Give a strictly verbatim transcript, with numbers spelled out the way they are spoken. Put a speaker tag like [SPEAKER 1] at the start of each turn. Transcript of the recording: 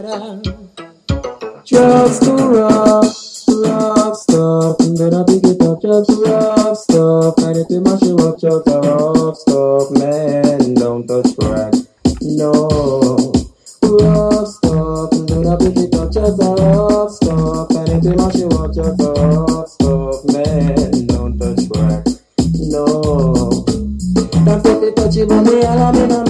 [SPEAKER 1] Drugs to rough, rough stuff. Then I pick it up, drugs to rough stuff. Anything mash you up, drugs are rough stuff. Man, don't touch crack, no. Rough stuff. Then I pick it up, drugs are rough stuff. Anything mash you up, drugs are rough stuff. Man, don't touch crack, no. Don't take it touchy, but me, I'm in a